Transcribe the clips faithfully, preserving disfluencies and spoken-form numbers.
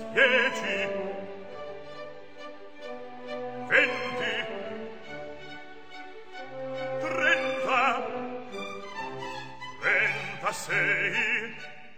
dieci, venti, trenta, trentasei,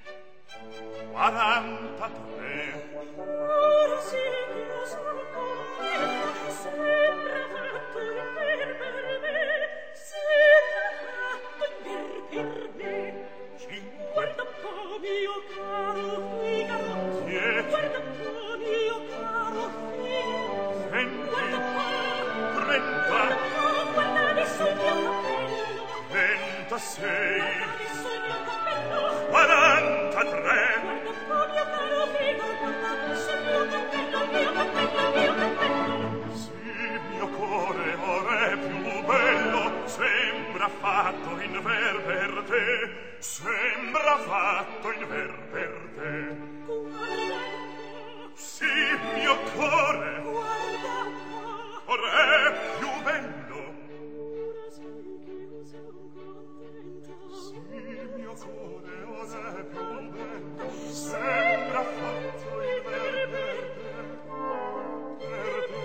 quarantatré. Ora sì, io sono contenta, sembra fatto in ver per me, sembra fatto in ver per me. Guarda un po', mio caro Figaro, Dieci, guarda un po', mio caro Figaro, venti, guarda un po', trenta, guarda un po', guarda adesso il mio cappello, ventasei, guarda adesso il mio cappello, quarantatré. guarda un po', mio caro Figaro, guarda adesso il mio cappello, il mio cappello, il mio cappello. Sì, mio cuore ora è più bello, sembra fatto in ver per te, sembra fatto in ver per te. Guarda un po', Sì, mio cuore guarda un po', ora è più bello. ora sì che io sono contenta. Sì, mio cuore ora è più bello, sembra fatto in ver per te, per te,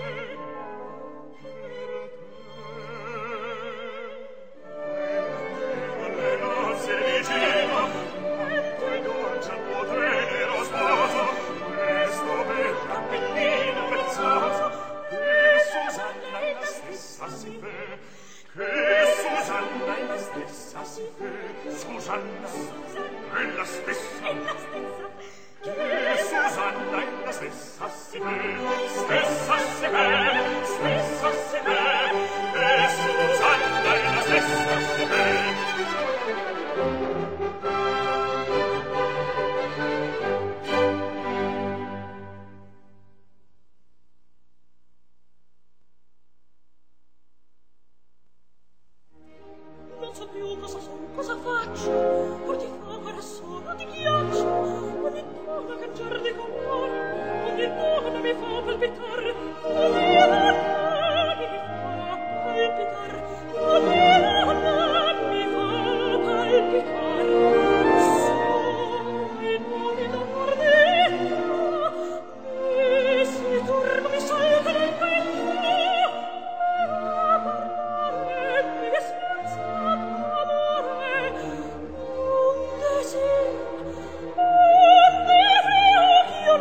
per te. Le nozze di Gino, quanto è dolce il tuo tenero sposo, questo bel cappellino prezioso, che Susanna è la stessa si fe, che Susanna è la stessa si fe, Susanna è la stessa, È la stessa, che Susanna è la stessa si fe, stessa si fe, stessa si fe, che Susanna è la stessa si fe. non so più cosa son, cosa faccio, or di fama rassono, di ghiaccio, ogni donna cangiar di colore, ogni donna mi fa palpitar, ogni donna mi fa palpitar, ogni donna mi fa palpitar. Sono in morbida ardetta, e si turba, mi salta nel petto, a parlare mi sforza d'amore, un desiderio, un desiderio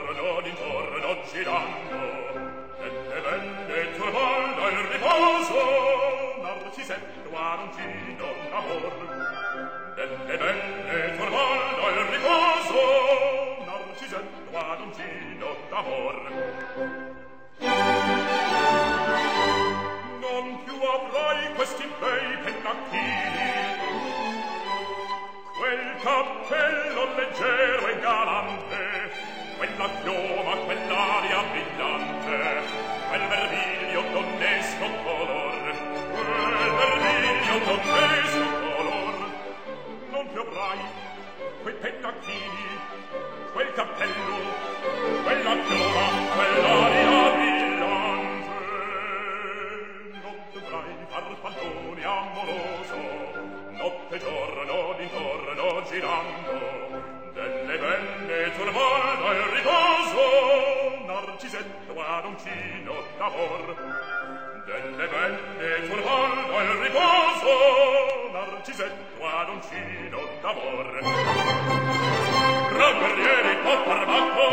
giorno d'intorno girando, delle belle turbando il riposo, Narcisetto aroncino d'amor. Delle belle turbando il riposo, Narcisetto aroncino d'amor. Non più avrai questi bei pennacchini, quel cappello leggero e galante, quella chioma, quell'aria brillante, quel vermiglio donnesco color, quel vermiglio donnesco color. Non più avrai quei pennacchini, quel cappello, quella chioma, quell'aria brillante. Non dovrai far pallone amoroso, notte e giorno d'intorno girando, delle belle turbando il riposo, Narcisetto aroncino d'amor. Delle belle turbando il riposo, Narcisetto aroncino d'amor. Gran guerrieri o farmaco,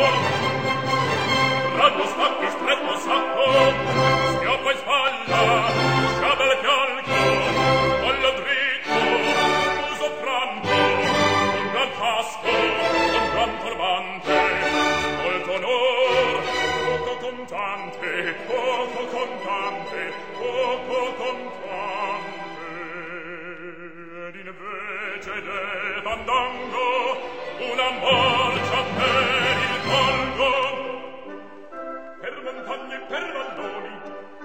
ranno spacchi stretto sacco, schioppa in spalla, sciabel fianco, collo dritto, muso franco, un gran casco, un gran turbante, molto onor, poco contante, poco contante, poco contante. Ed invece del fandango una marcia per il colgo, per montagne e per valloni,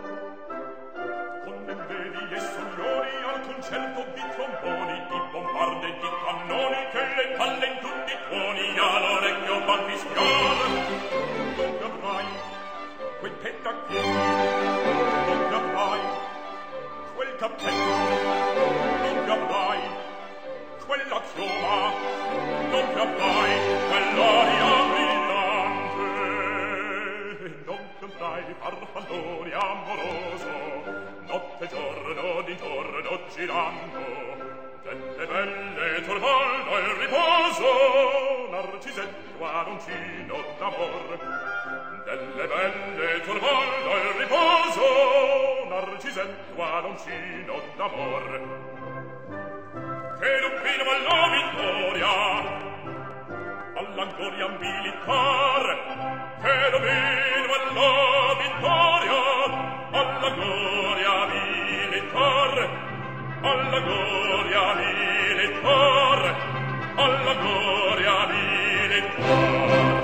con membeli e soglioni al concerto di tromboni, di bombarde e di cannoni, che le palle in tutti i tuoni all'orecchio van fischiar. Non più avrai quei pennacchini, non più avrai quel cappello, non più avrai quella chioma, non più avrai quell'aria brillante. Non più avrai farfallone amoroso, notte e giorno d'intorno girando, delle belle turbando il riposo, Narcisetto aroncino d'amor. Delle belle turbando il riposo, Narcisetto aroncino d'amor. Che lupino alla vittoria, alla gloria militar, che lupino alla vittoria, alla gloria militar, alla gloria militar, alla gloria militar.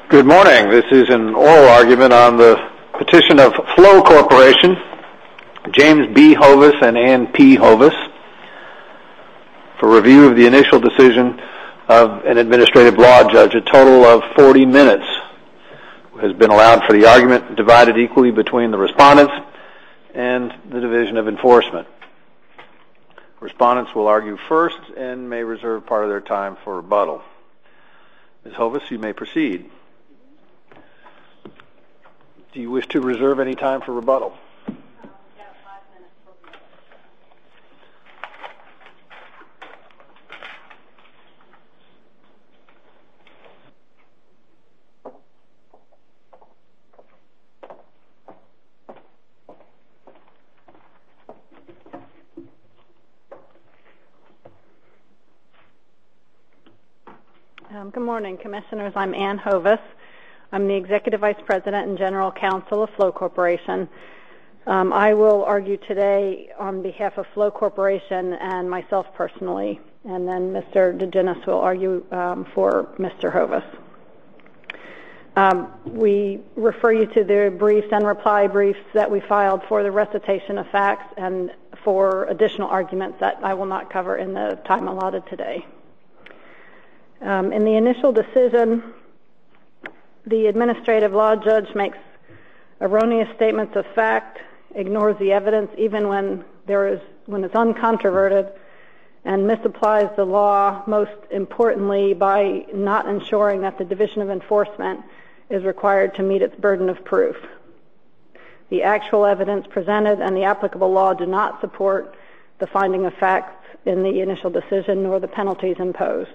Good morning. This is an oral argument on the petition of Flow Corporation, James B. Hovis and Ann P. Hovis, for review of the initial decision of an administrative law judge. A total of forty minutes has been allowed for the argument, divided equally between the respondents and the Division of Enforcement. Respondents will argue first and may reserve part of their time for rebuttal. Miz Hovis, you may proceed. Do you wish to reserve any time for rebuttal? Um, good morning, Commissioners. I'm Ann Hovis. I'm the Executive Vice President and General Counsel of Flow Corporation. Um, I will argue today on behalf of Flow Corporation and myself personally, and then Mister DeGenis will argue um, for Mister Hovis. Um, we refer you to the briefs and reply briefs that we filed for the recitation of facts and for additional arguments that I will not cover in the time allotted today. Um, in the initial decision, the administrative law judge makes erroneous statements of fact, ignores the evidence even when there is when it's uncontroverted, and misapplies the law, most importantly by not ensuring that the Division of Enforcement is required to meet its burden of proof. The actual evidence presented and the applicable law do not support the finding of facts in the initial decision nor the penalties imposed.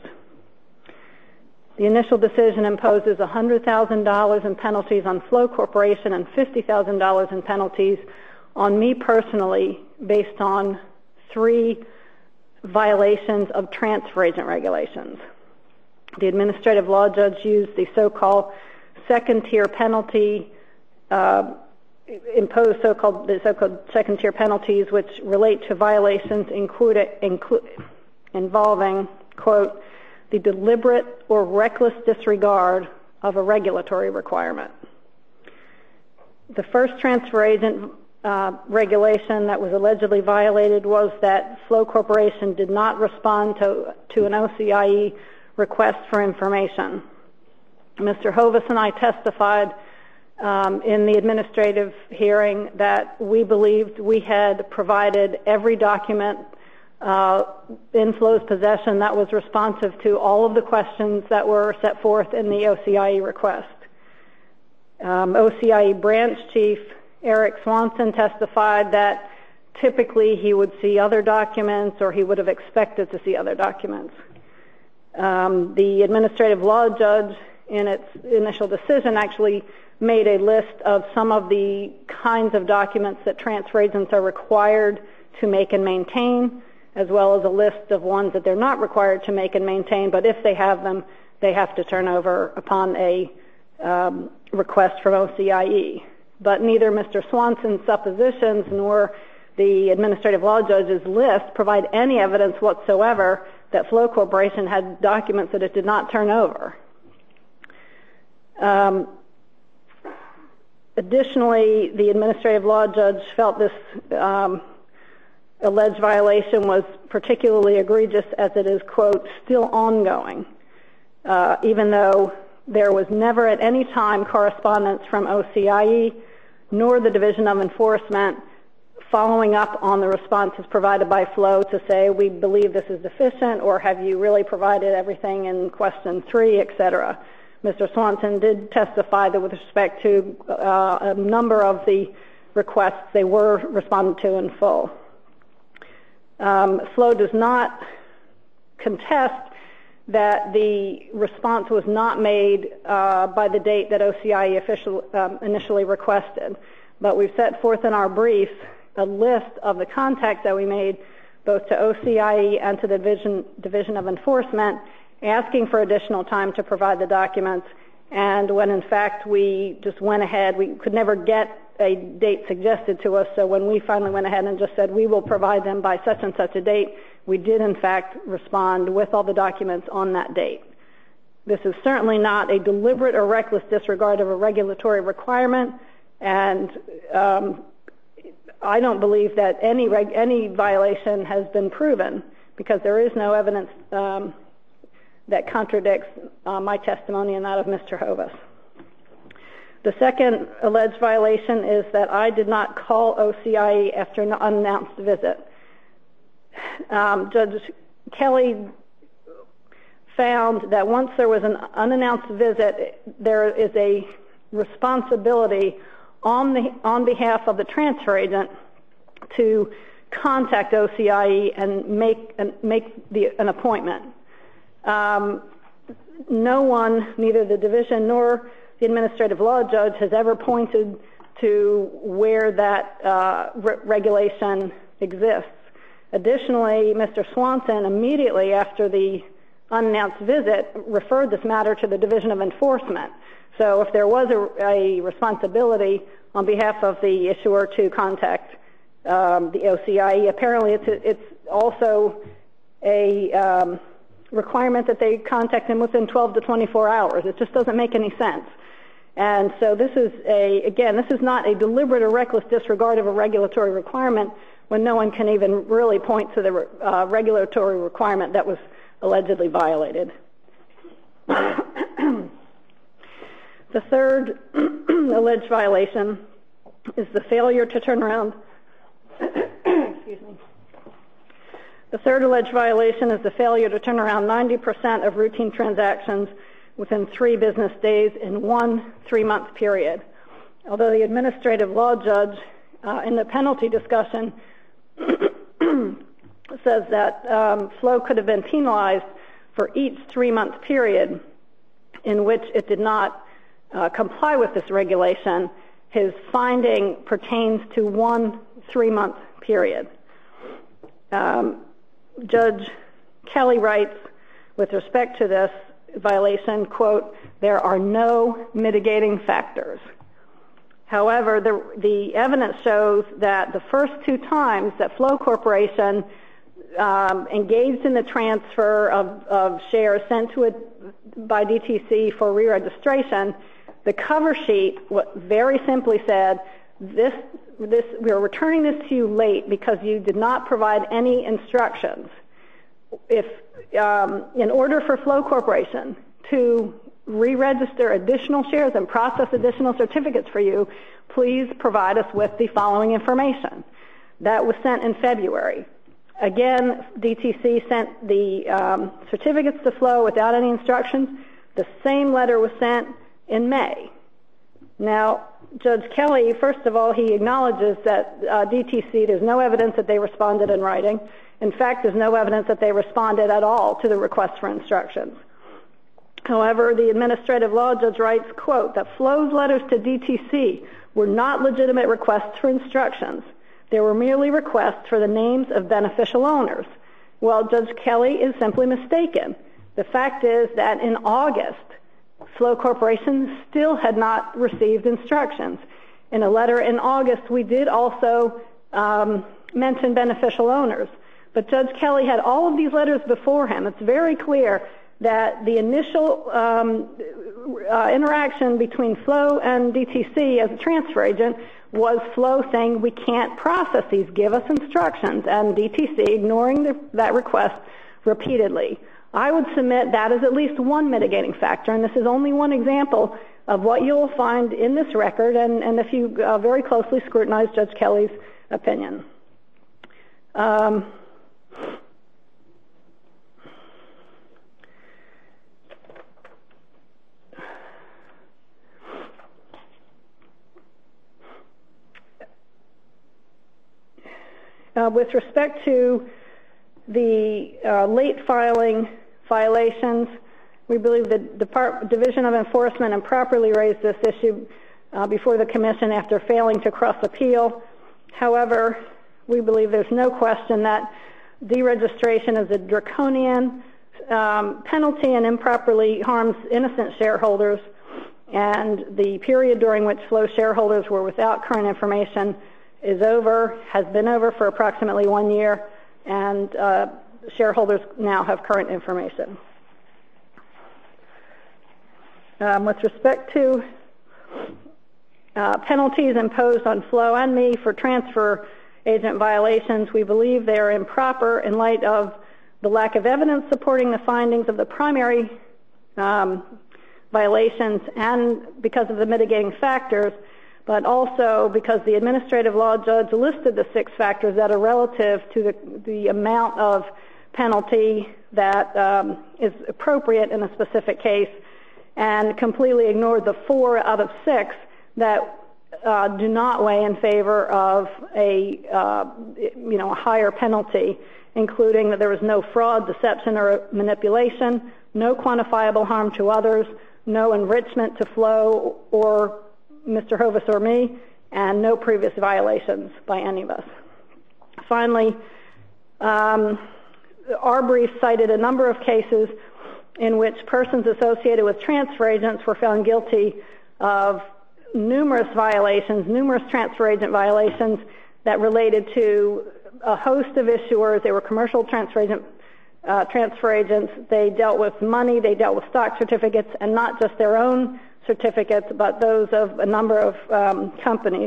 The initial decision imposes one hundred thousand dollars in penalties on Flow Corporation and fifty thousand dollars in penalties on me personally based on three violations of transfer agent regulations. The administrative law judge used the so-called second-tier penalty, uh, imposed so-called the so-called second-tier penalties, which relate to violations include, include, involving, quote, the deliberate or reckless disregard of a regulatory requirement. The first transfer agent uh, regulation that was allegedly violated was that Flow Corporation did not respond to, to an O C I E request for information. Mister Hovis and I testified um, in the administrative hearing that we believed we had provided every document Uh, in Flow's possession that was responsive to all of the questions that were set forth in the O C I E request. Um, O C I E branch chief Eric Swanson testified that typically he would see other documents or he would have expected to see other documents. Um, the administrative law judge in its initial decision actually made a list of some of the kinds of documents that transfer agents are required to make and maintain, as well as a list of ones that they're not required to make and maintain, but if they have them, they have to turn over upon a um, request from O C I E. But neither Mister Swanson's suppositions nor the administrative law judge's list provide any evidence whatsoever that Flow Corporation had documents that it did not turn over. Um, additionally, the administrative law judge felt this um, alleged violation was particularly egregious as it is, quote, still ongoing, uh, even though there was never at any time correspondence from O C I E nor the Division of Enforcement following up on the responses provided by Flow to say, we believe this is deficient, or have you really provided everything in question three, et cetera. Mister Swanson did testify that with respect to uh, a number of the requests, they were responded to in full. Um, Flow does not contest that the response was not made uh, by the date that O C I E official, um, initially requested, but we've set forth in our brief a list of the contacts that we made both to O C I E and to the Division, Division of Enforcement asking for additional time to provide the documents, and when in fact we just went ahead, we could never get a date suggested to us, so when we finally went ahead and just said we will provide them by such and such a date, we did in fact respond with all the documents on that date. This is certainly not a deliberate or reckless disregard of a regulatory requirement, and um, I don't believe that any reg any violation has been proven, because there is no evidence um, that contradicts uh, my testimony and that of Mister Hovis. The second alleged violation is that I did not call O C I E after an unannounced visit. Um, Judge Kelly found that once there was an unannounced visit, there is a responsibility on the on behalf of the transfer agent to contact O C I E and make an, make the, an appointment. Um, no one, neither the division nor the administrative law judge, has ever pointed to where that uh, re regulation exists. Additionally, Mister Swanson, immediately after the unannounced visit, referred this matter to the Division of Enforcement. So if there was a, a responsibility on behalf of the issuer to contact um, the O C I E, apparently it's, a, it's also a um, requirement that they contact him within twelve to twenty-four hours. It just doesn't make any sense. And so this is a, again, this is not a deliberate or reckless disregard of a regulatory requirement when no one can even really point to the uh, regulatory requirement that was allegedly violated. The third alleged violation is the failure to turn around. Excuse me. The third alleged violation is the failure to turn around ninety percent of routine transactions within three business days in one three-month period. Although the administrative law judge uh, in the penalty discussion says that um, Flow could have been penalized for each three-month period in which it did not uh, comply with this regulation, his finding pertains to one three-month period. Um, Judge Kelly writes, with respect to this violation, quote, "There are no mitigating factors." However, the, the evidence shows that the first two times that Flow Corporation um, engaged in the transfer of, of shares sent to it by D T C for re-registration, the cover sheet very simply said, this, this, we are returning this to you late because you did not provide any instructions. If, um, in order for Flow Corporation to re-register additional shares and process additional certificates for you, please provide us with the following information. That was sent in February. Again, D T C sent the um, certificates to Flow without any instructions. The same letter was sent in May. Now, Judge Kelly, first of all, he acknowledges that uh, D T C, there's no evidence that they responded in writing. In fact, there's no evidence that they responded at all to the request for instructions. However, the administrative law judge writes, quote, that Flow's letters to D T C were not legitimate requests for instructions. They were merely requests for the names of beneficial owners. Well, Judge Kelly is simply mistaken. The fact is that in August, Flow Corporation still had not received instructions. In a letter in August, we did also um, mention beneficial owners. But Judge Kelly had all of these letters before him. It's very clear that the initial um, uh, interaction between Flow and D T C as a transfer agent was Flow saying, we can't process these, give us instructions, and D T C ignoring the, that request repeatedly. I would submit that is at least one mitigating factor, and this is only one example of what you'll find in this record, and, and if you uh, very closely scrutinize Judge Kelly's opinion. Um, Uh, with respect to the uh, late filing violations, we believe the Depart Division of Enforcement improperly raised this issue uh, before the Commission after failing to cross appeal. However, we believe there's no question that deregistration is a draconian um, penalty and improperly harms innocent shareholders, and the period during which Flow shareholders were without current information is over, has been over for approximately one year, and uh, shareholders now have current information. Um, with respect to uh, penalties imposed on Flo and me for transfer agent violations, we believe they are improper in light of the lack of evidence supporting the findings of the primary um, violations and because of the mitigating factors, but also because the administrative law judge listed the six factors that are relative to the, the amount of penalty that um, is appropriate in a specific case, and completely ignored the four out of six that uh, do not weigh in favor of a uh, you know a higher penalty, including that there was no fraud, deception, or manipulation, no quantifiable harm to others, no enrichment to Flo or Mister Hovis or me, and no previous violations by any of us. Finally, um, our brief cited a number of cases in which persons associated with transfer agents were found guilty of numerous violations, numerous transfer agent violations that related to a host of issuers. They were commercial transfer agent uh, transfer agents. They dealt with money, they dealt with stock certificates, and not just their own certificates, but those of a number of um, companies.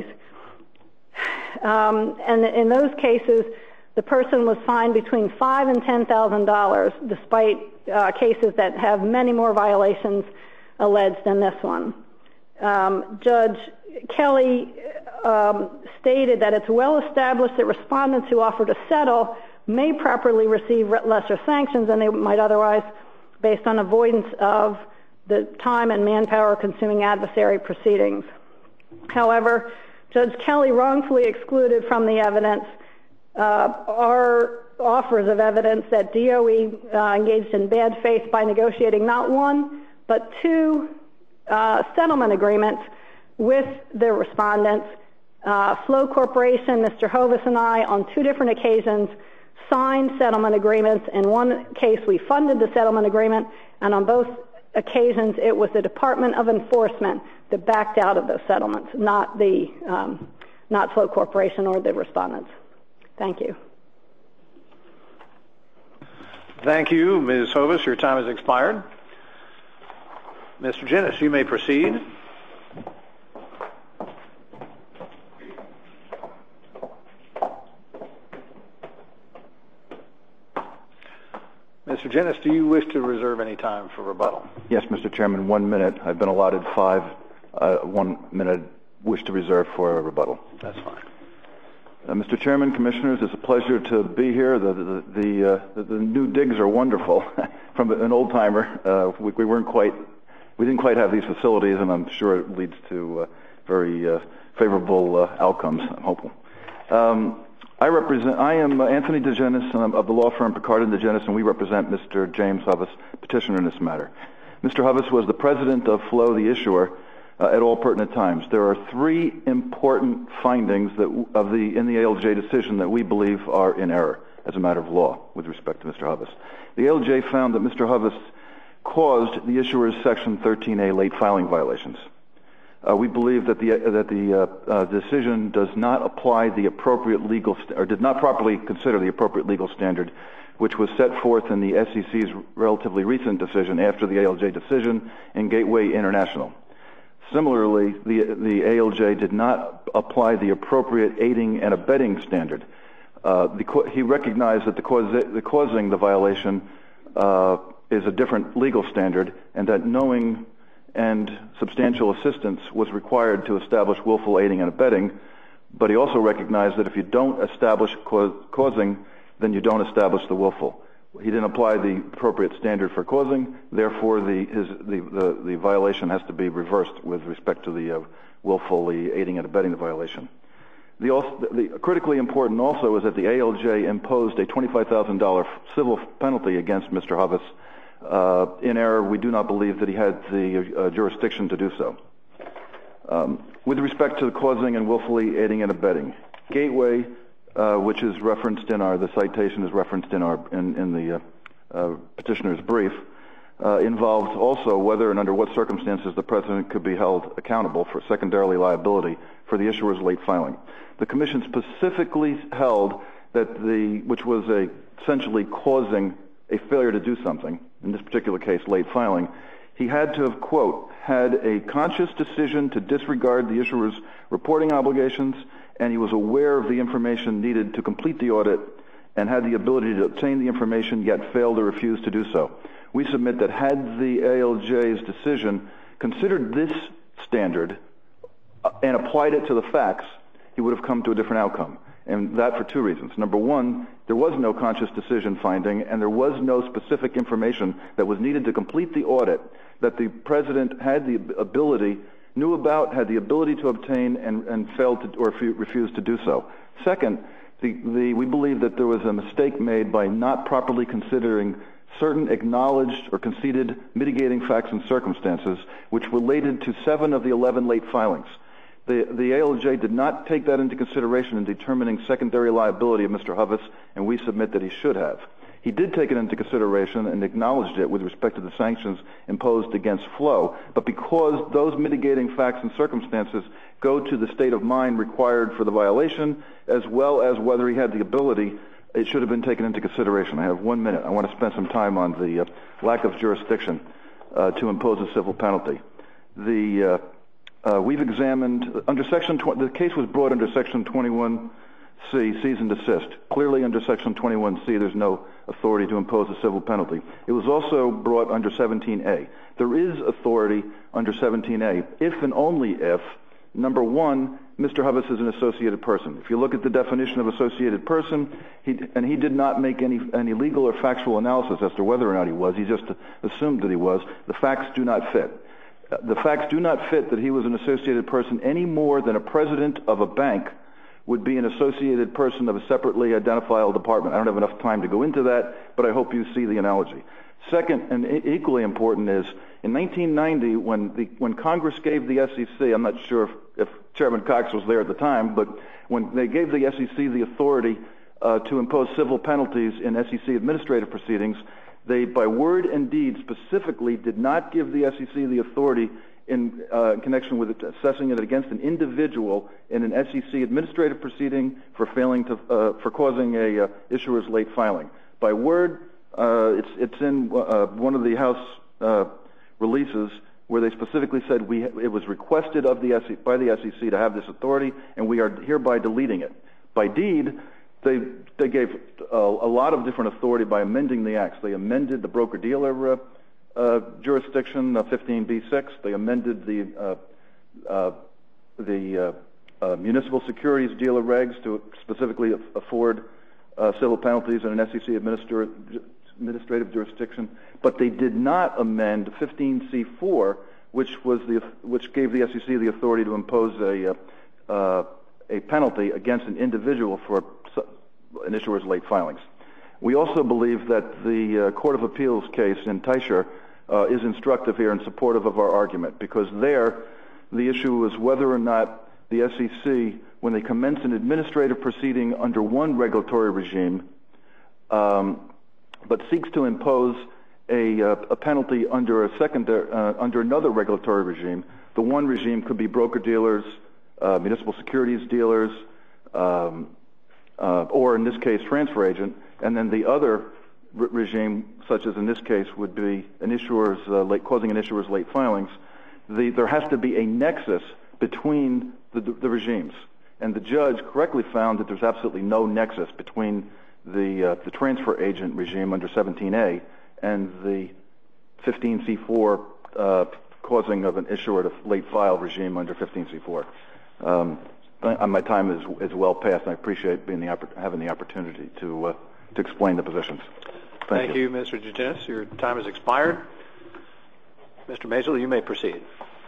Um, and in those cases, the person was fined between five and ten thousand dollars, despite uh, cases that have many more violations alleged than this one. Um, Judge Kelly um, stated that it's well established that respondents who offer to settle may properly receive lesser sanctions than they might otherwise, based on avoidance of the time and manpower consuming adversary proceedings. However, Judge Kelly wrongfully excluded from the evidence uh, our offers of evidence that D O E uh, engaged in bad faith by negotiating not one, but two uh, settlement agreements with the respondents. Uh, Flo Corporation, Mister Hovis and I, on two different occasions, signed settlement agreements. In one case, we funded the settlement agreement, and on both occasions, it was the Department of Enforcement that backed out of those settlements, not the um, not Flo Corporation or the respondents. Thank you. Thank you, Miz Hovis. Your time has expired. Mister Ginnis, you may proceed. Mister Ginnis, do you wish to reserve any time for rebuttal? Yes, Mister Chairman, one minute. I've been allotted five. Uh, one minute wish to reserve for a rebuttal. That's fine. Uh, Mister Chairman, Commissioners, it's a pleasure to be here. The the the, uh, the, the new digs are wonderful. From an old timer, uh, we, we weren't quite, we didn't quite have these facilities, and I'm sure it leads to uh, very uh, favorable uh, outcomes. I'm hopeful. Um, I represent. I am Anthony DeGenis of the law firm Picard and DeGenis, and we represent Mister James Hovis, petitioner in this matter. Mister Hovis was the president of Flo, the issuer, uh, at all pertinent times. There are three important findings that of the in the A L J decision that we believe are in error as a matter of law with respect to Mister Hovis. The A L J found that Mister Hovis caused the issuer's Section thirteen A late filing violations. Uh, we believe that the uh, that the uh, uh, decision does not apply the appropriate legal st- or did not properly consider the appropriate legal standard, which was set forth in the S E C's relatively recent decision after the A L J decision in Gateway International. Similarly, the the A L J did not apply the appropriate aiding and abetting standard. Uh, the, he recognized that the, causa- the causing the violation uh, is a different legal standard, and that knowing and substantial assistance was required to establish willful aiding and abetting, but he also recognized that if you don't establish ca- causing, then you don't establish the willful. He didn't apply the appropriate standard for causing, therefore the, his, the, the, the violation has to be reversed with respect to the uh, willfully aiding and abetting the violation. The, also, the critically important also is that the A L J imposed a twenty-five thousand dollars civil penalty against Mister Hovis. Uh, in error, we do not believe that he had the uh, jurisdiction to do so. Um, with respect to the causing and willfully aiding and abetting, Gateway, uh, which is referenced in our, the citation is referenced in our, in, in the uh, uh, petitioner's brief, uh, involved also whether and under what circumstances the President could be held accountable for secondarily liability for the issuer's late filing. The Commission specifically held that the, which was a, essentially causing a failure to do something, in this particular case, late filing, he had to have, quote, had a conscious decision to disregard the issuer's reporting obligations, and he was aware of the information needed to complete the audit and had the ability to obtain the information, yet failed or refused to do so. We submit that had the A L J's decision considered this standard and applied it to the facts, he would have come to a different outcome. And that for two reasons. Number one, there was no conscious decision finding, and there was no specific information that was needed to complete the audit that the President had the ability, knew about, had the ability to obtain, and, and failed to, or refused to do so. Second, the, the, we believe that there was a mistake made by not properly considering certain acknowledged or conceded mitigating facts and circumstances which related to seven of the eleven late filings. The, the A L J did not take that into consideration in determining secondary liability of Mister Hovis, and we submit that he should have. He did take it into consideration and acknowledged it with respect to the sanctions imposed against Flo, but because those mitigating facts and circumstances go to the state of mind required for the violation, as well as whether he had the ability, it should have been taken into consideration. I have one minute. I want to spend some time on the uh, lack of jurisdiction uh, to impose a civil penalty. The uh, Uh, we've examined, under section, tw the case was brought under section twenty-one C, cease and desist. Clearly under section twenty-one C, there's no authority to impose a civil penalty. It was also brought under seventeen A. There is authority under seventeen A, if and only if, number one, Mister Hovis is an associated person. If you look at the definition of associated person, he, and he did not make any, any legal or factual analysis as to whether or not he was, he just assumed that he was, the facts do not fit. The facts do not fit that he was an associated person any more than a president of a bank would be an associated person of a separately identifiable department. I don't have enough time to go into that, but I hope you see the analogy. Second, and equally important, is in nineteen ninety, when, the, when Congress gave the S E C, I'm not sure if, if Chairman Cox was there at the time, but when they gave the S E C the authority uh, to impose civil penalties in S E C administrative proceedings, they, by word and deed, specifically did not give the S E C the authority in uh, connection with it, assessing it against an individual in an S E C administrative proceeding for failing to, uh, for causing a uh, issuer's late filing. By word, uh, it's, it's in uh, one of the House uh, releases where they specifically said we, it was requested of the S E C, by the S E C to have this authority, and we are hereby deleting it. By deed, They, they gave a, a lot of different authority by amending the acts. They amended the broker-dealer uh, uh, jurisdiction, uh, fifteen B six. They amended the, uh, uh, the uh, uh, municipal securities dealer regs to specifically afford uh, civil penalties in an S E C administra administrative jurisdiction. But they did not amend fifteen C four, which, was the, which gave the S E C the authority to impose a, uh, a penalty against an individual for an issuer's late filings. We also believe that the uh, Court of Appeals case in Teicher uh, is instructive here and supportive of our argument, because there the issue is whether or not the S E C, when they commence an administrative proceeding under one regulatory regime, um, but seeks to impose a, uh, a penalty under a secondary, uh, under another regulatory regime, the one regime could be broker-dealers, uh, municipal securities dealers, um, Uh, or in this case, transfer agent, and then the other re regime, such as in this case, would be an issuer's uh, late, causing an issuer's late filings. The, there has to be a nexus between the, the, the regimes, and the judge correctly found that there's absolutely no nexus between the, uh, the transfer agent regime under seventeen A and the fifteen C four uh, causing of an issuer to late file regime under fifteen C four. Um, My time is, is well past, and I appreciate being the, having the opportunity to, uh, to explain the positions. Thank, Thank you. you, Mister Gitinnis. Your time has expired. Mister Maisel, you may proceed.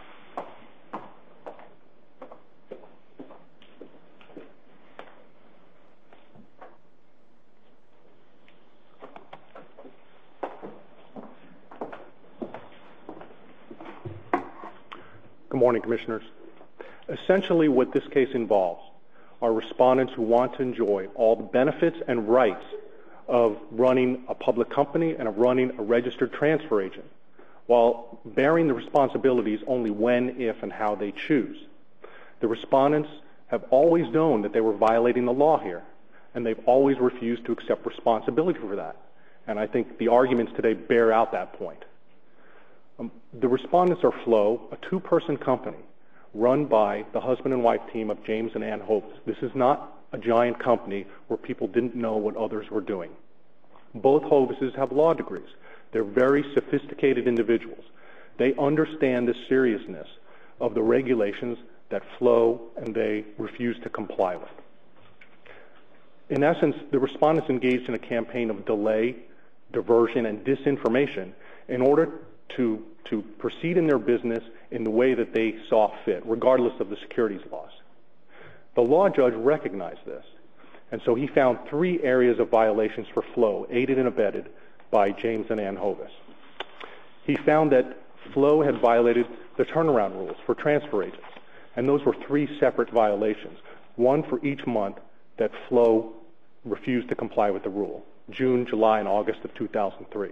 Good morning, Commissioners. Essentially, what this case involves are respondents who want to enjoy all the benefits and rights of running a public company and of running a registered transfer agent, while bearing the responsibilities only when, if, and how they choose. The respondents have always known that they were violating the law here, and they've always refused to accept responsibility for that. And I think the arguments today bear out that point. Um, the respondents are Flow, a two-person company run by the husband and wife team of James and Ann Hovis. This is not a giant company where people didn't know what others were doing. Both Hovises have law degrees. They're very sophisticated individuals. They understand the seriousness of the regulations that Flow and they refuse to comply with. In essence, the respondents engaged in a campaign of delay, diversion, and disinformation in order to, to proceed in their business in the way that they saw fit, regardless of the securities laws. The law judge recognized this, and so he found three areas of violations for Flow, aided and abetted by James and Ann Hovis. He found that Flow had violated the turnaround rules for transfer agents, and those were three separate violations, one for each month that Flow refused to comply with the rule, June, July, and August of two thousand three.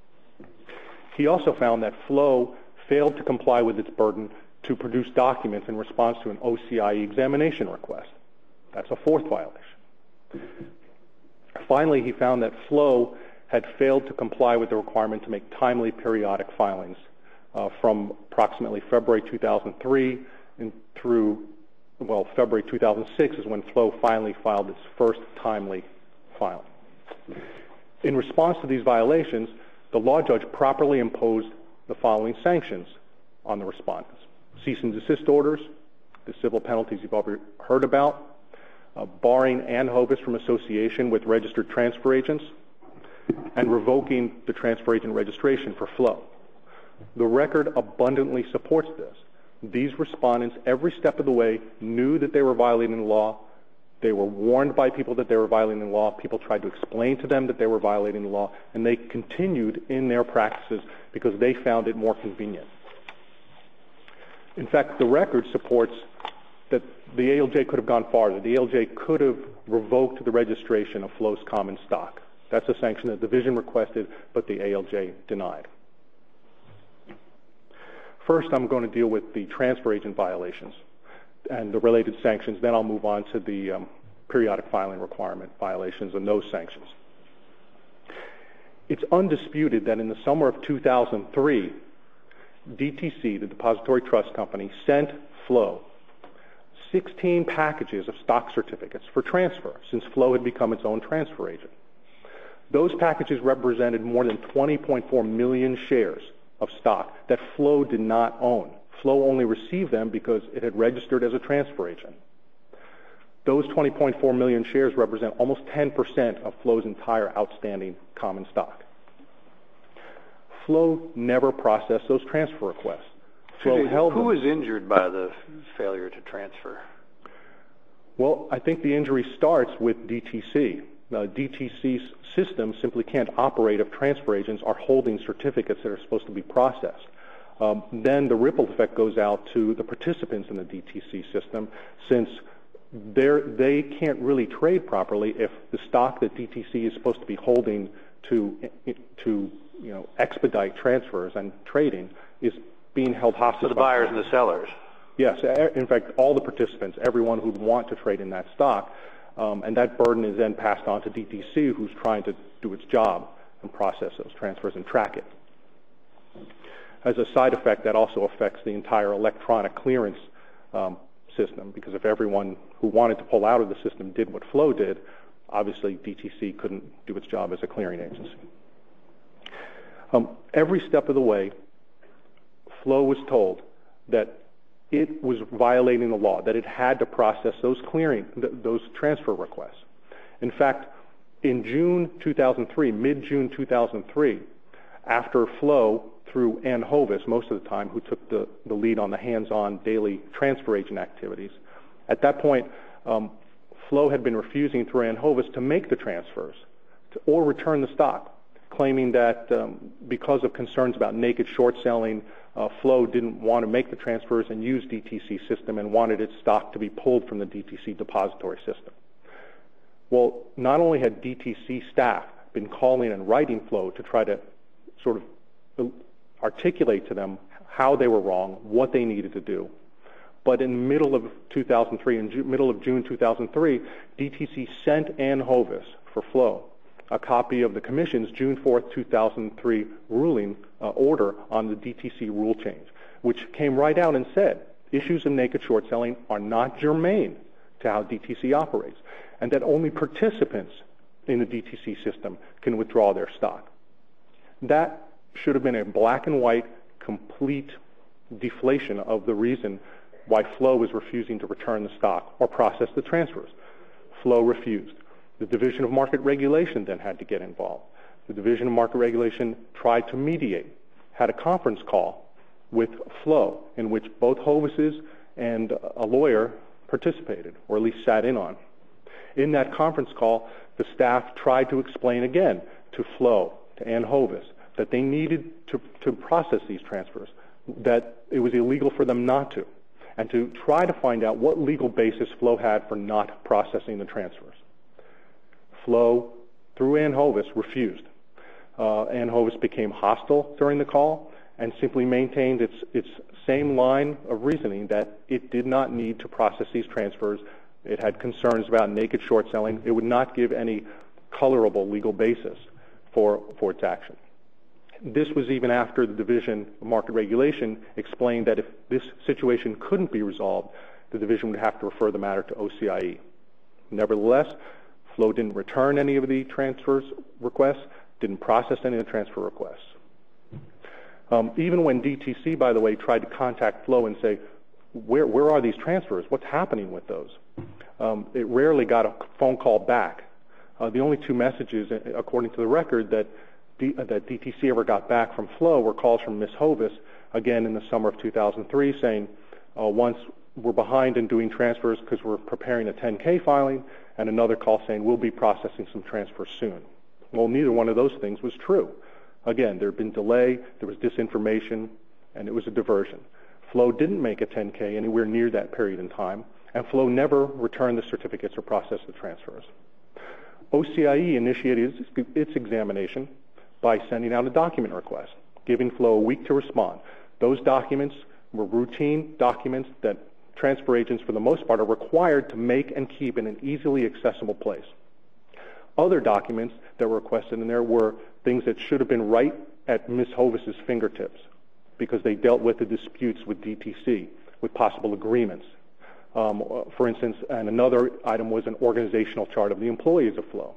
He also found that Flow failed to comply with its burden to produce documents in response to an O C I E examination request. That's a fourth violation. Finally, he found that Flow had failed to comply with the requirement to make timely periodic filings uh, from approximately February two thousand three and through, well, February two thousand six is when Flow finally filed its first timely filing. In response to these violations, the law judge properly imposed the following sanctions on the respondents: cease and desist orders, the civil penalties you've already heard about, uh, barring Ann Hovis from association with registered transfer agents, and revoking the transfer agent registration for Flow. The record abundantly supports this. These respondents, every step of the way, knew that they were violating the law. They were warned by people that they were violating the law. People tried to explain to them that they were violating the law, and they continued in their practices because they found it more convenient. In fact, the record supports that the A L J could have gone farther. The A L J could have revoked the registration of Flow's common stock. That's a sanction that the division requested, but the A L J denied. First, I'm going to deal with the transfer agent violations and the related sanctions. Then I'll move on to the um, periodic filing requirement violations and those sanctions. It's undisputed that in the summer of two thousand three, D T C, the Depository Trust Company, sent Flow sixteen packages of stock certificates for transfer since Flow had become its own transfer agent. Those packages represented more than twenty point four million shares of stock that Flow did not own. Flow only received them because it had registered as a transfer agent. Those twenty point four million shares represent almost ten percent of Flow's entire outstanding common stock. Flow never processed those transfer requests. Flow held Who them. was injured by the failure to transfer? Well, I think the injury starts with D T C. Now, D T C's system simply can't operate if transfer agents are holding certificates that are supposed to be processed. Um, then the ripple effect goes out to the participants in the D T C system, since they're, they can't really trade properly if the stock that D T C is supposed to be holding to, to you know, expedite transfers and trading is being held hostage. So the buyers and the sellers. Yes, in fact, all the participants, everyone who'd want to trade in that stock, um, and that burden is then passed on to D T C, who's trying to do its job and process those transfers and track it. As a side effect, that also affects the entire electronic clearance um, system, because if everyone who wanted to pull out of the system did what Flow did, obviously D T C couldn't do its job as a clearing agency. Um, every step of the way, Flow was told that it was violating the law, that it had to process those clearing, th those transfer requests. In fact, in June two thousand three, mid-June two thousand three, after Flow, through Ann Hovis most of the time, who took the, the lead on the hands-on daily transfer agent activities, at that point, um, Flow had been refusing through Ann Hovis to make the transfers to, or return the stock, claiming that um, because of concerns about naked short selling, uh, Flow didn't want to make the transfers and use D T C system and wanted its stock to be pulled from the D T C depository system. Well, not only had D T C staff been calling and writing Flow to try to sort of articulate to them how they were wrong, what they needed to do, but in the middle of two thousand three, in Ju middle of June two thousand three, D T C sent Ann Hovis for Flow a copy of the Commission's June fourth, two thousand three ruling uh, order on the D T C rule change, which came right out and said issues of naked short selling are not germane to how D T C operates, and that only participants in the D T C system can withdraw their stock. That should have been a black and white, complete deflation of the reason why Flow was refusing to return the stock or process the transfers. Flow refused. The Division of Market Regulation then had to get involved. The Division of Market Regulation tried to mediate, had a conference call with Flow in which both Hovises and a lawyer participated, or at least sat in on. In that conference call, the staff tried to explain again to Flow, to Ann Hovis, that they needed to, to process these transfers, that it was illegal for them not to, and to try to find out what legal basis Flow had for not processing the transfers. Flow, through Ann Hovis, refused. Uh, Ann Hovis became hostile during the call and simply maintained its, its same line of reasoning that it did not need to process these transfers. It had concerns about naked short selling. It would not give any colorable legal basis for, for its action. This was even after the Division of Market Regulation explained that if this situation couldn't be resolved, the division would have to refer the matter to O C I E. Nevertheless, Flow didn't return any of the transfers requests, didn't process any of the transfer requests. Um, even when D T C, by the way, tried to contact Flow and say, where, where are these transfers? What's happening with those? Um, it rarely got a phone call back. Uh, the only two messages, according to the record, that D, uh, that D T C ever got back from Flow were calls from Miz Hovis, again in the summer of two thousand three, saying, uh, once we're behind in doing transfers because we're preparing a ten K filing, and another call saying we'll be processing some transfers soon. Well, neither one of those things was true. Again, there had been delay, there was disinformation, and it was a diversion. Flow didn't make a ten K anywhere near that period in time, and Flow never returned the certificates or processed the transfers. O C I E initiated its, its examination by sending out a document request, giving Flow a week to respond. Those documents were routine documents that transfer agents, for the most part, are required to make and keep in an easily accessible place. Other documents that were requested in there were things that should have been right at Miz Hovis's fingertips because they dealt with the disputes with D T C, with possible agreements. Um, for instance, and another item was an organizational chart of the employees of Flow.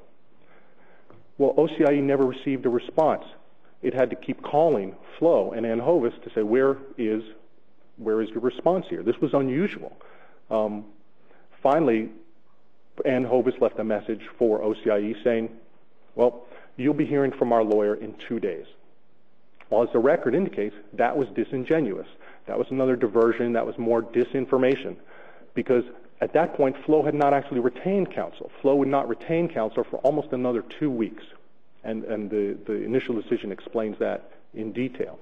Well, O C I E never received a response. It had to keep calling Flow and Ann Hovis to say, where is, where is your response here? This was unusual. Um, finally, Ann Hovis left a message for O C I E saying, well, you'll be hearing from our lawyer in two days. Well, as the record indicates, that was disingenuous. That was another diversion. That was more disinformation because at that point, Flow had not actually retained counsel. Flow would not retain counsel for almost another two weeks, and, and the, the initial decision explains that in detail.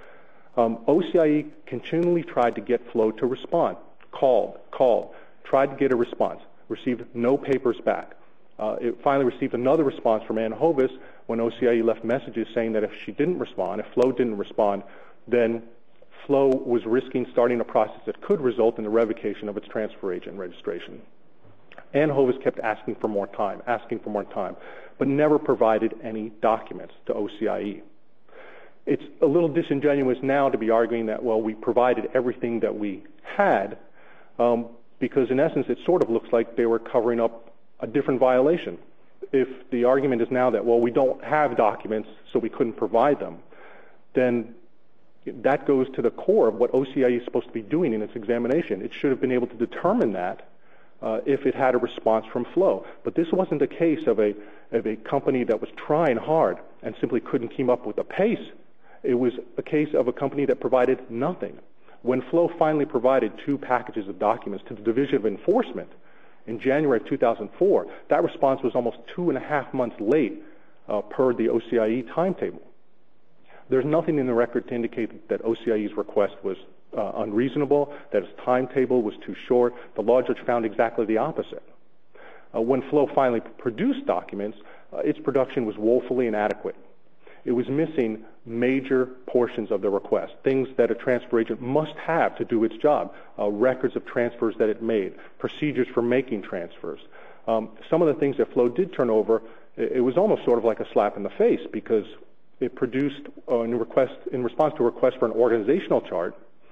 Um, O C I E continually tried to get Flow to respond, called, called, tried to get a response, received no papers back. Uh, it finally received another response from Ann Hovis when O C I E left messages saying that if she didn't respond, if Flow didn't respond, then Flow was risking starting a process that could result in the revocation of its transfer agent registration. Ann Hovis kept asking for more time, asking for more time, but never provided any documents to O C I E. It's a little disingenuous now to be arguing that, well, we provided everything that we had, um, because in essence it sort of looks like they were covering up a different violation. If the argument is now that, well, we don't have documents, so we couldn't provide them, then that goes to the core of what O C I E is supposed to be doing in its examination. It should have been able to determine that uh, if it had a response from Flow. But this wasn't a case of a, of a company that was trying hard and simply couldn't keep up with the pace. It was a case of a company that provided nothing. When Flow finally provided two packages of documents to the Division of Enforcement in January of two thousand four, that response was almost two and a half months late uh, per the O C I E timetable. There's nothing in the record to indicate that O C I E's request was uh, unreasonable, that its timetable was too short. The law judge found exactly the opposite. Uh, when Flow finally produced documents, uh, its production was woefully inadequate. It was missing major portions of the request, things that a transfer agent must have to do its job, uh, records of transfers that it made, procedures for making transfers. Um, some of the things that Flow did turn over it, it was almost sort of like a slap in the face, because it produced, uh, in, request, in response to a request for an organizational chart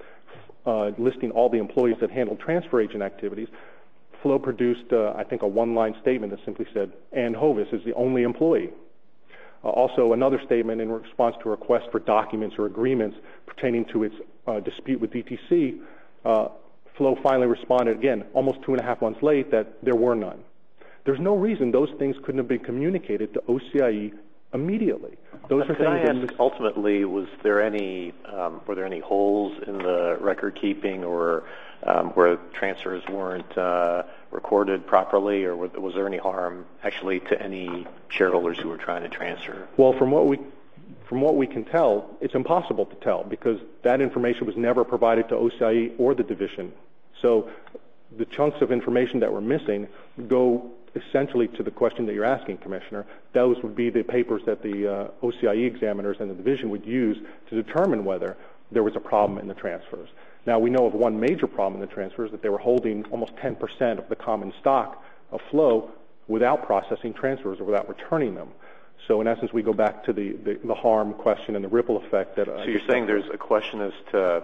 uh, listing all the employees that handled transfer agent activities, Flow produced, uh, I think, a one-line statement that simply said, Ann Hovis is the only employee. Uh, also, another statement in response to a request for documents or agreements pertaining to its uh, dispute with D T C, uh, Flow finally responded, again, almost two and a half months late, that there were none. There's no reason those things couldn't have been communicated to O C I E immediately. Those are Could things I ask, that ultimately, was there any, um, were there any holes in the record keeping, or um, where transfers weren't uh, recorded properly, or was there any harm actually to any shareholders who were trying to transfer? Well, from what we from what we can tell, it's impossible to tell, because that information was never provided to O C I E or the division. So the chunks of information that were missing go essentially to the question that you're asking, Commissioner. Those would be the papers that the uh, O C I E examiners and the division would use to determine whether there was a problem in the transfers. Now, we know of one major problem in the transfers, that they were holding almost ten percent of the common stock of Flow without processing transfers or without returning them. So in essence, we go back to the, the, the harm question and the ripple effect that... Uh, so you're saying there's a question as to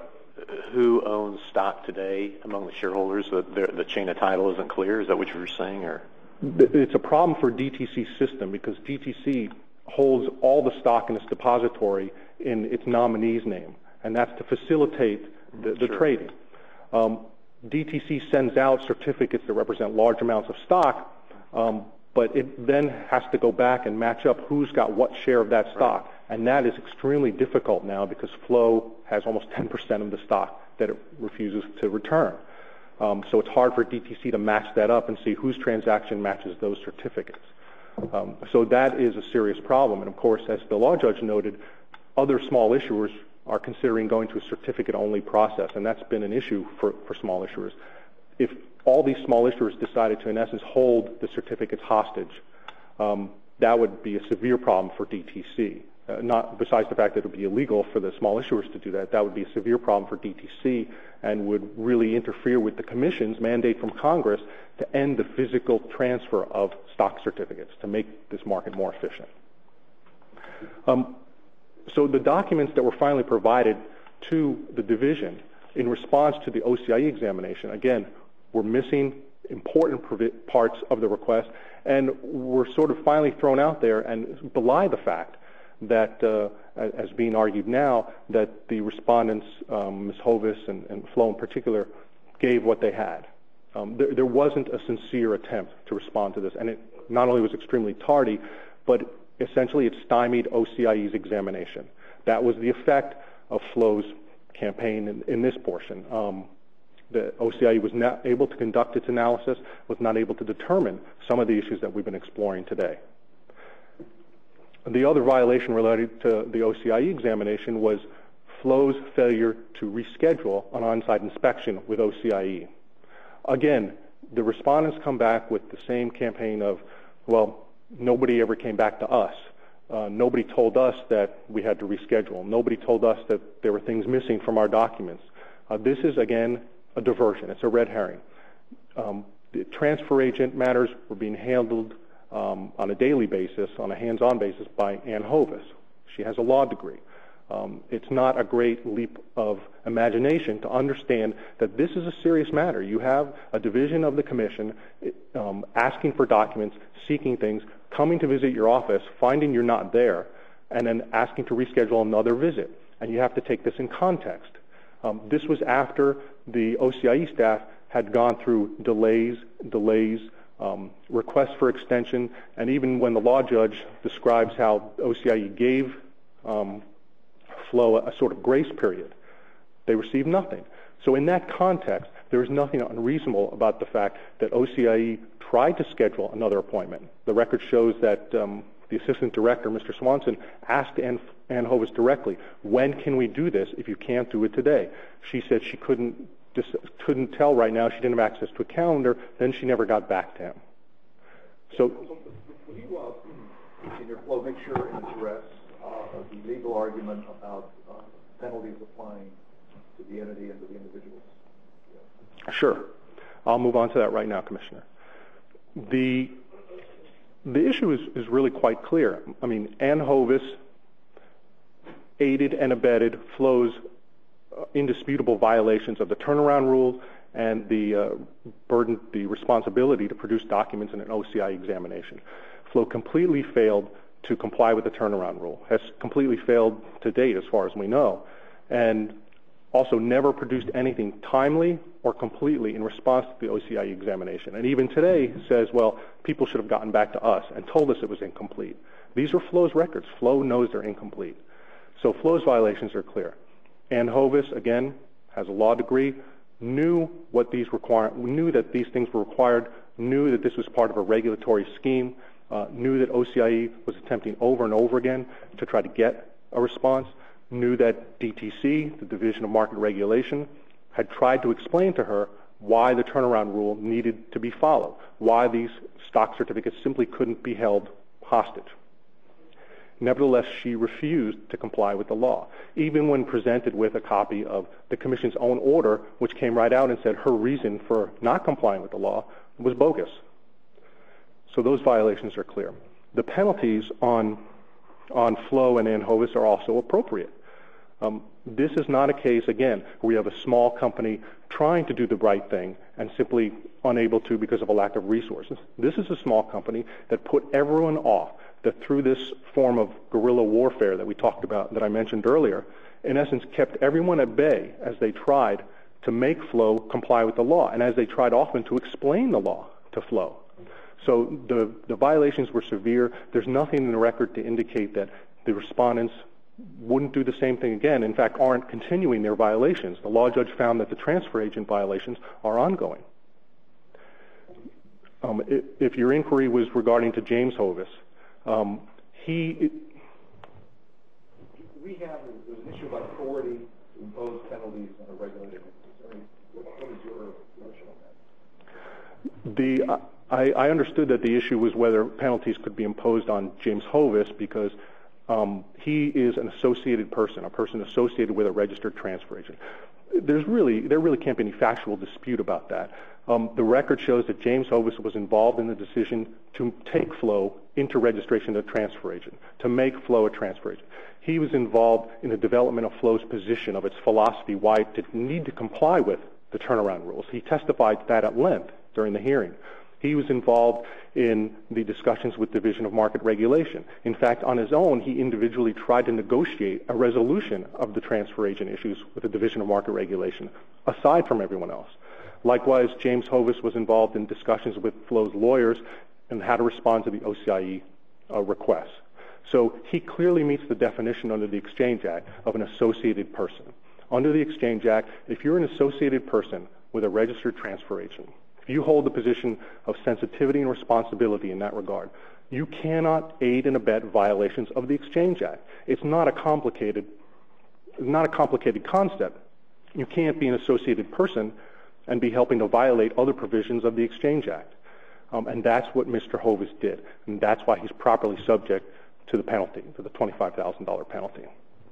who owns stock today among the shareholders, that the, the chain of title isn't clear? Is that what you were saying? Or it's a problem for D T C's system, because D T C holds all the stock in its depository in its nominee's name, and that's to facilitate the, the sure. trading. Um, D T C sends out certificates that represent large amounts of stock, um, but it then has to go back and match up who's got what share of that stock. Right. And that is extremely difficult now, because Flow has almost ten percent of the stock that it refuses to return. Um, so it's hard for D T C to match that up and see whose transaction matches those certificates. Um, so that is a serious problem. And of course, as the law judge noted, other small issuers are considering going to a certificate-only process, and that's been an issue for, for small issuers. If all these small issuers decided to, in essence, hold the certificates hostage, um, that would be a severe problem for D T C. Uh, not besides the fact that it would be illegal for the small issuers to do that, that would be a severe problem for D T C and would really interfere with the Commission's mandate from Congress to end the physical transfer of stock certificates, to make this market more efficient. Um, so the documents that were finally provided to the division in response to the O C I E examination, again, were missing important parts of the request, and were sort of finally thrown out there and belie the fact that, uh, as being argued now, that the respondents, um, Miz Hovis and, and Flow in particular, gave what they had. Um, there, there wasn't a sincere attempt to respond to this, and it not only was extremely tardy, but essentially it stymied O C I E's examination. That was the effect of Flow's campaign in, in this portion. Um, the O C I E was not able to conduct its analysis, was not able to determine some of the issues that we've been exploring today. The other violation related to the O C I E examination was Flow's failure to reschedule an on-site inspection with O C I E. Again, the respondents come back with the same campaign of, well, nobody ever came back to us. Uh, nobody told us that we had to reschedule. Nobody told us that there were things missing from our documents. Uh, this is, again, a diversion. It's a red herring. Um, the transfer agent matters were being handled um, on a daily basis, on a hands-on basis, by Ann Hovis. She has a law degree. Um, it's not a great leap of imagination to understand that this is a serious matter. You have a division of the Commission um, asking for documents, seeking things, coming to visit your office, finding you're not there, and then asking to reschedule another visit. And you have to take this in context. Um, this was after the O C I E staff had gone through delays, delays, um, requests for extension, and even when the law judge describes how O C I E gave um, Flow a, a sort of grace period, they received nothing. So in that context, there is nothing unreasonable about the fact that O C I E tried to schedule another appointment. The record shows that um, the assistant director, Mister Swanson, asked Ann, Ann Hovis directly, when can we do this if you can't do it today? She said she couldn't, just couldn't tell right now. She didn't have access to a calendar. Then she never got back to him. So, will you, uh, in your flow, make sure and address uh, the legal argument about uh, penalties applying to the entity and to the individuals? Yeah. Sure. I'll move on to that right now, Commissioner. The the issue is, is really quite clear. I mean, Ann Hovis aided and abetted Flow's uh, indisputable violations of the turnaround rule and the uh, burden, the responsibility to produce documents in an O C I examination. Flow completely failed to comply with the turnaround rule, has completely failed to date as far as we know, and also never produced anything timely or completely in response to the O C I examination. And even today says, well, people should have gotten back to us and told us it was incomplete. These are Flow's records. Flow knows they're incomplete. So Flow's violations are clear. Ann Hovis, again, has a law degree, knew what these require, knew that these things were required, knew that this was part of a regulatory scheme, uh, knew that O C I E was attempting over and over again to try to get a response, knew that D T C, the Division of Market Regulation, had tried to explain to her why the turnaround rule needed to be followed, why these stock certificates simply couldn't be held hostage. Nevertheless, she refused to comply with the law, even when presented with a copy of the Commission's own order, which came right out and said her reason for not complying with the law was bogus. So those violations are clear. The penalties on, on Flow and Ann Hovis are also appropriate. Um, this is not a case, again, where we have a small company trying to do the right thing and simply unable to because of a lack of resources. This is a small company that put everyone off, that through this form of guerrilla warfare that we talked about, that I mentioned earlier, in essence kept everyone at bay as they tried to make Flow comply with the law and as they tried often to explain the law to Flow. So the, the violations were severe. There's nothing in the record to indicate that the respondents wouldn't do the same thing again, in fact, aren't continuing their violations. The law judge found that the transfer agent violations are ongoing. Um, if, if your inquiry was regarding to James Hovis, um, he... It, we have there's an issue about authority to impose penalties on a regulated entity. What, what is your notion on that? The, uh, I, I understood that the issue was whether penalties could be imposed on James Hovis because Um, he is an associated person, a person associated with a registered transfer agent. There's really, there really can't be any factual dispute about that. Um, the record shows that James Hovis was involved in the decision to take Flow into registration as a transfer agent, to make Flow a transfer agent. He was involved in the development of Flow's position, of its philosophy, why it did need to comply with the turnaround rules. He testified to that at length during the hearing. He was involved in the discussions with Division of Market Regulation. In fact, on his own, he individually tried to negotiate a resolution of the transfer agent issues with the Division of Market Regulation, aside from everyone else. Likewise, James Hovis was involved in discussions with Flow's lawyers and how to respond to the O C I E uh, requests. So he clearly meets the definition under the Exchange Act of an associated person. Under the Exchange Act, if you're an associated person with a registered transfer agent, if you hold the position of sensitivity and responsibility in that regard, you cannot aid and abet violations of the Exchange Act. It's not a complicated, not a complicated concept. You can't be an associated person and be helping to violate other provisions of the Exchange Act. Um, and that's what Mister Hovis did. And that's why he's properly subject to the penalty, to the twenty-five thousand dollar penalty.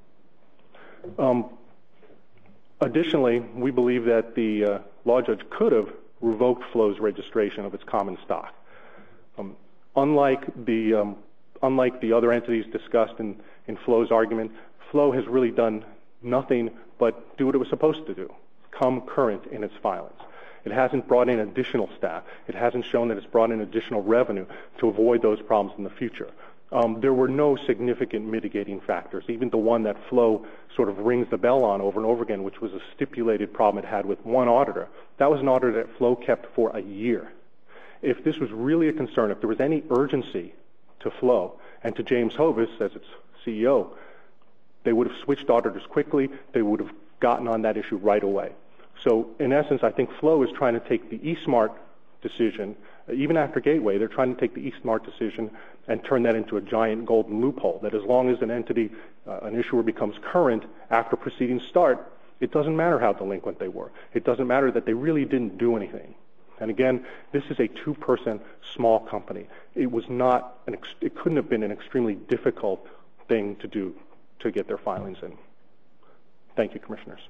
Um, additionally, we believe that the uh, law judge could have revoked Flow's registration of its common stock. Um, unlike the um, unlike the other entities discussed in, in Flow's argument, Flow has really done nothing but do what it was supposed to do, come current in its filings. It hasn't brought in additional staff. It hasn't shown that it's brought in additional revenue to avoid those problems in the future. Um, there were no significant mitigating factors, even the one that Flow sort of rings the bell on over and over again, which was a stipulated problem it had with one auditor. That was an auditor that Flow kept for a year. If this was really a concern, if there was any urgency to Flow and to James Hovis as its C E O, they would have switched auditors quickly. They would have gotten on that issue right away. So in essence, I think Flow is trying to take the eSmart decision, even after Gateway, they're trying to take the eSmart decision and turn that into a giant golden loophole, that as long as an entity, uh, an issuer becomes current after proceedings start, it doesn't matter how delinquent they were. It doesn't matter that they really didn't do anything. And again, this is a two-person small company. It was not, an ex it couldn't have been an extremely difficult thing to do to get their filings in. Thank you, Commissioners.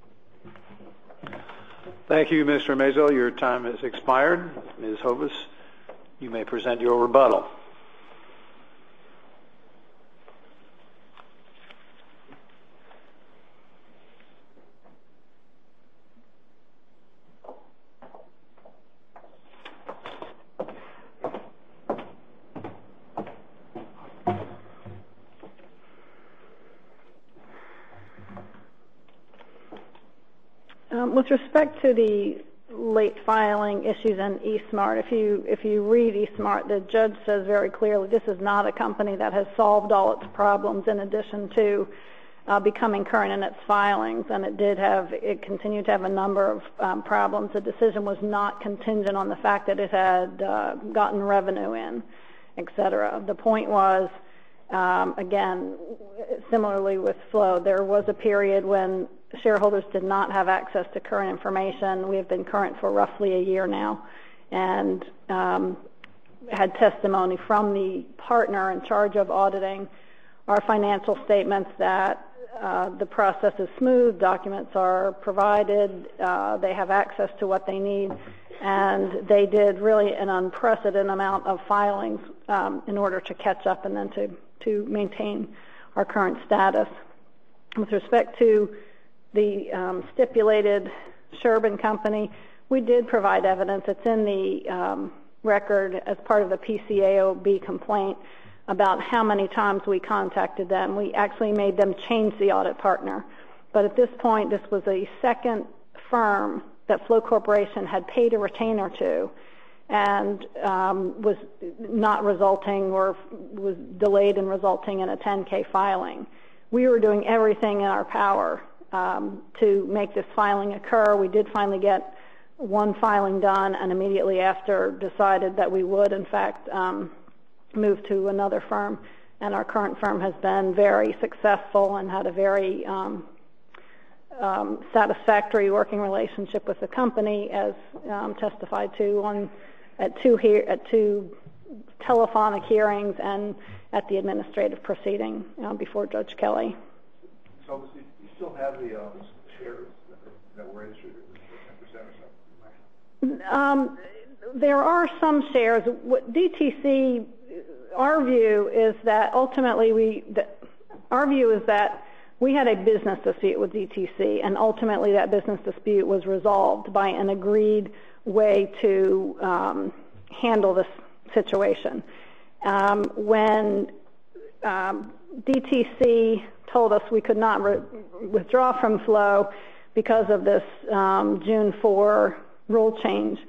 Thank you, Mister Mazo. Your time has expired. Miz Hovis, you may present your rebuttal. Um, with respect to the late filing issues in eSmart, if you if you read eSmart, the judge says very clearly this is not a company that has solved all its problems in addition to uh, becoming current in its filings, and it did have it continued to have a number of um, problems. The decision was not contingent on the fact that it had uh, gotten revenue in, et cetera. The point was, um, again, similarly with Flow, there was a period when shareholders did not have access to current information. We have been current for roughly a year now, and um, had testimony from the partner in charge of auditing our financial statements that uh, the process is smooth, documents are provided, uh, they have access to what they need, and they did really an unprecedented amount of filings um, in order to catch up and then to, to maintain our current status. With respect to the um, stipulated Sherbin Company, we did provide evidence. It's in the um, record as part of the P C A O B complaint about how many times we contacted them. We actually made them change the audit partner. But at this point, this was a second firm that Flow Corporation had paid a retainer to and um, was not resulting or was delayed in resulting in a ten K filing. We were doing everything in our power um, to make this filing occur. We did finally get one filing done, and immediately after decided that we would, in fact, um, move to another firm. And our current firm has been very successful and had a very um, um, satisfactory working relationship with the company, as um, testified to on at two here at two telephonic hearings and at the administrative proceeding uh, before Judge Kelly. So you still have the uh, shares that were issued at ten percent or something? Um, there are some shares. What D T C, our view is that ultimately we, the, our view is that we had a business dispute with D T C, and ultimately that business dispute was resolved by an agreed way to um, handle this situation. Um, when um, D T C told us we could not re withdraw from Flow because of this um, June fourth rule change,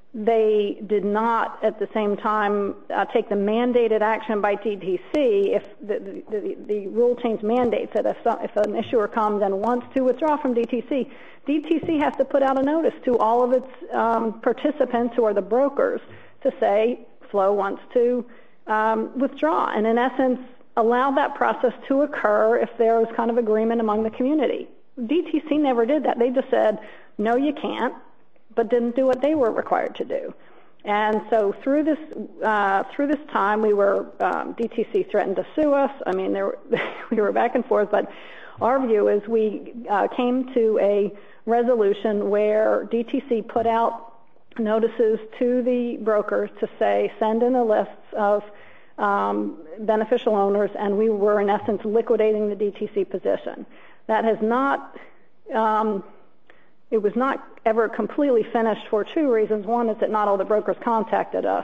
they did not at the same time uh, take the mandated action by D T C if the, the, the rule change mandates that if, some, if an issuer comes and wants to withdraw from D T C, D T C has to put out a notice to all of its um, participants who are the brokers to say Flow wants to um, withdraw, and in essence allow that process to occur if there was kind of agreement among the community. D T C never did that. They just said, no, you can't, but didn't do what they were required to do. And so through this uh, through this time, we were um, D T C threatened to sue us. I mean, there were, we were back and forth, but our view is we uh, came to a resolution where D T C put out notices to the brokers to say, send in a list of um, beneficial owners, and we were in essence liquidating the D T C position. That has not, um, it was not ever completely finished for two reasons. One is that not all the brokers contacted us,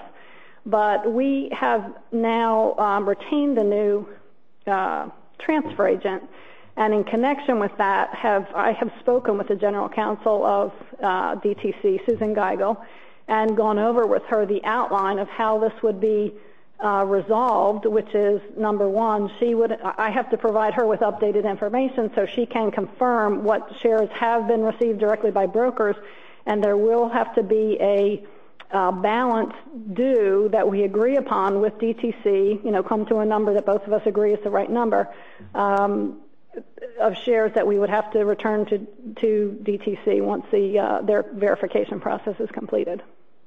but we have now um, retained a new uh, transfer agent, and in connection with that, have I have spoken with the general counsel of uh, D T C, Susan Geigel, and gone over with her the outline of how this would be uh, resolved, which is, number one, she would I have to provide her with updated information so she can confirm what shares have been received directly by brokers, and there will have to be a uh, balance due that we agree upon with D T C, you know, come to a number that both of us agree is the right number, um, of shares that we would have to return to, to D T C once the, uh, their verification process is completed.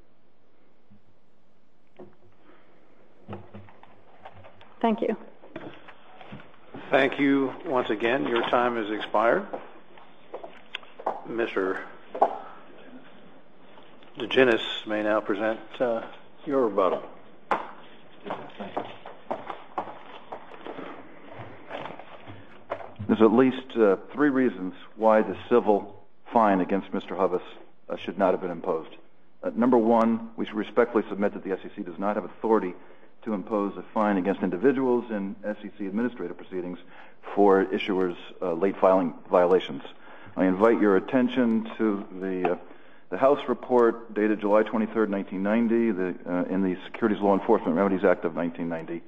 Thank you. Thank you once again. Your time has expired. Mister DeGenis may now present uh, your rebuttal. There's at least uh, three reasons why the civil fine against Mister Hovis uh, should not have been imposed. Uh, number one, we should respectfully submit that the S E C does not have authority to impose a fine against individuals in S E C administrative proceedings for issuers' uh, late filing violations. I invite your attention to the, uh, the House report dated July twenty-third, nineteen ninety, the, uh, in the Securities Law Enforcement Remedies Act of nineteen ninety.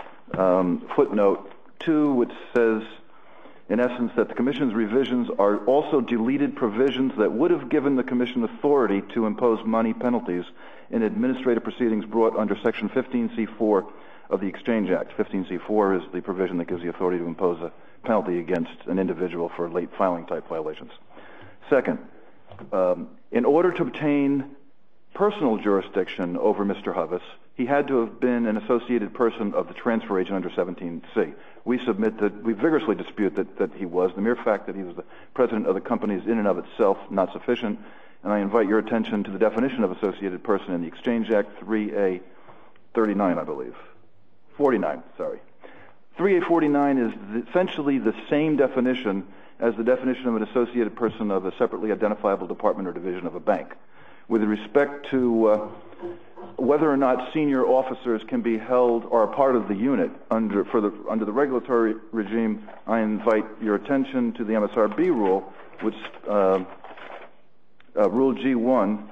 Um, footnote two, which says, in essence, that the Commission's revisions are also deleted provisions that would have given the Commission authority to impose money penalties in administrative proceedings brought under Section fifteen C four of the Exchange Act. fifteen C four is the provision that gives the authority to impose a penalty against an individual for late filing type violations. Second, um, in order to obtain personal jurisdiction over Mister Hovis, he had to have been an associated person of the transfer agent under seventeen C. We submit that, we vigorously dispute that, that he was. The mere fact that he was the president of the company is in and of itself not sufficient, and I invite your attention to the definition of associated person in the Exchange Act, three A thirty-nine, I believe. forty-nine, sorry. three A forty-nine is the, essentially the same definition as the definition of an associated person of a separately identifiable department or division of a bank. With respect to uh, whether or not senior officers can be held or are part of the unit under, for the, under the regulatory regime, I invite your attention to the M S R B rule, which uh, uh, Rule G one,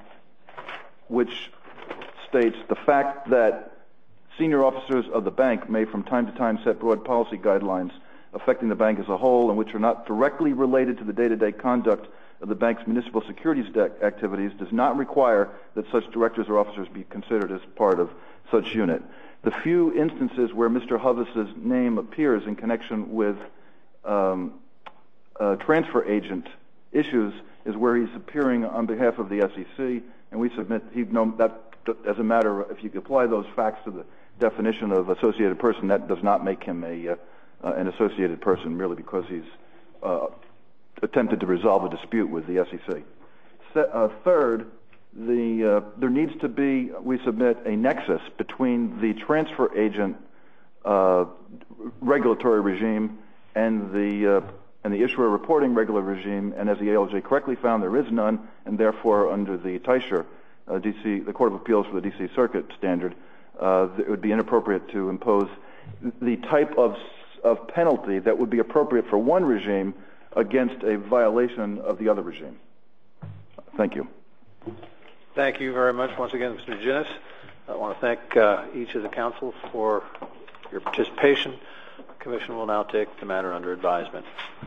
which states the fact that senior officers of the bank may from time to time set broad policy guidelines affecting the bank as a whole and which are not directly related to the day-to-day conduct of the bank's municipal securities activities does not require that such directors or officers be considered as part of such unit. The few instances where Mister Hovis's name appears in connection with um, uh, transfer agent issues is where he's appearing on behalf of the S E C, and we submit he'd know that as a matter of, if you apply those facts to the definition of associated person, that does not make him a uh, uh, an associated person merely because he's uh, attempted to resolve a dispute with the S E C. Se uh, third, the, uh, there needs to be, we submit, a nexus between the transfer agent uh, regulatory regime and the, uh, and the issuer reporting regular regime, and as the A L J correctly found, there is none, and therefore under the Teicher, uh, D C, the Court of Appeals for the D C Circuit standard, uh, it would be inappropriate to impose the type of, of penalty that would be appropriate for one regime against a violation of the other regime. Thank you. Thank you very much once again, Mister Ginnis. I want to thank uh, each of the counsel for your participation. The Commission will now take the matter under advisement.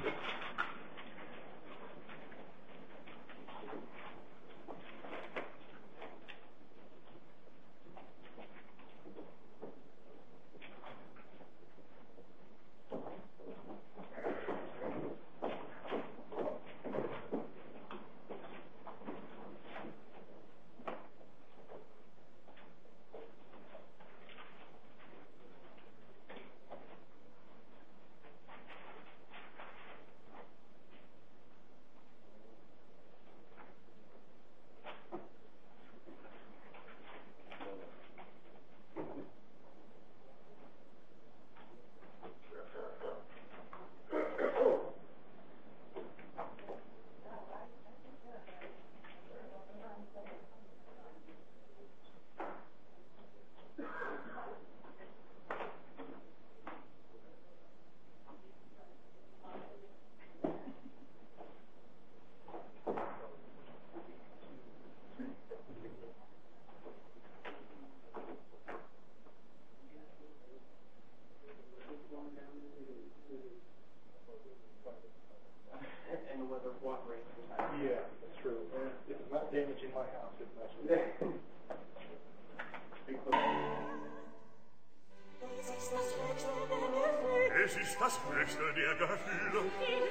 Es ist das höchste der Gefühle.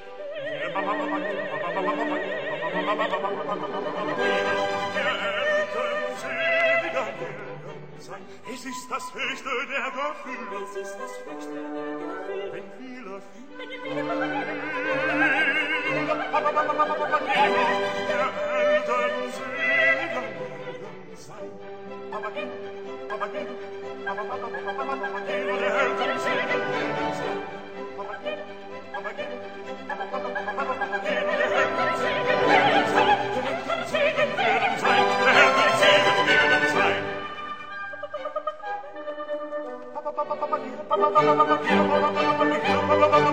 Es ist das höchste der Gefühle. Es ist das höchste der Gefühle. Wenn viele Wenn der Eltern selig sein. Papageno, Papageno, Papageno, der Eltern selig sein. Papageno, Papageno.